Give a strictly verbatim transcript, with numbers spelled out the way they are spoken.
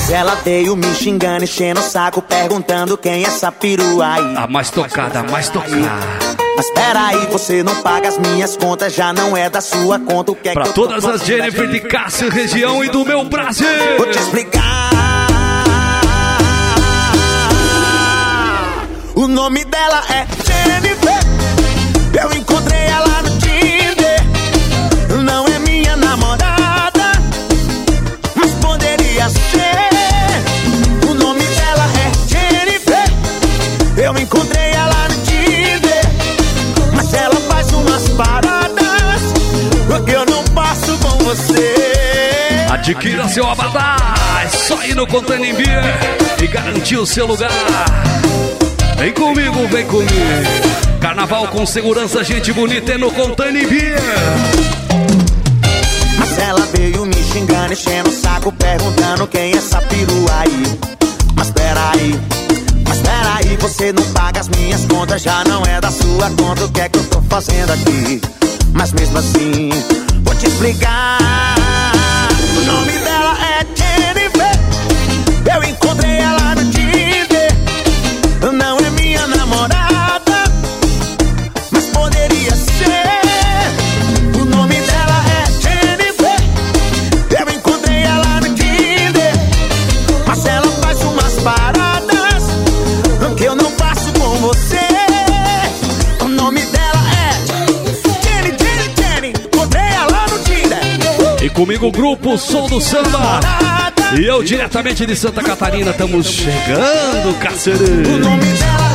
Mas ela veio me xingando, enchendo o saco, perguntando quem é essa perua aí. A mais tocada, a mais tocada. Mas peraí, você não paga as minhas contas, já não é da sua conta. O que é pra que eu todas as Jennifer de Cássio, região e do meu Brasil. Vou te explicar. O nome dela é Jennifer. Eu encontrei ela no Tinder. Não é minha namorada, mas poderia ser. O nome dela é Jennifer. Eu encontrei ela no Tinder, mas ela faz umas paradas que eu não passo com você. Adquira seu abadá, é só ir no Containing Beer e garantir o seu lugar. Vem comigo, vem comigo. Carnaval com segurança, gente bonita é no Containing Beer. Mas ela veio me xingando, enchendo o saco, perguntando quem é essa perua aí. Mas peraí, mas peraí, você não paga as minhas contas, já não é da sua conta. O que é que eu tô fazendo aqui? Mas mesmo assim, vou te explicar. O nome dela é Jennifer. Eu encontrei ela no Tinder. Não é minha namorada, mas poderia ser. O nome dela é Jennifer. Eu encontrei ela no Tinder, mas ela faz umas paradas que eu não faço com você. O nome dela é Jenny, Jenny, Jenny. Encontrei ela no Tinder. E comigo o grupo Som do Samba. E eu diretamente de Santa Catarina, estamos chegando, Cássio. O nome dela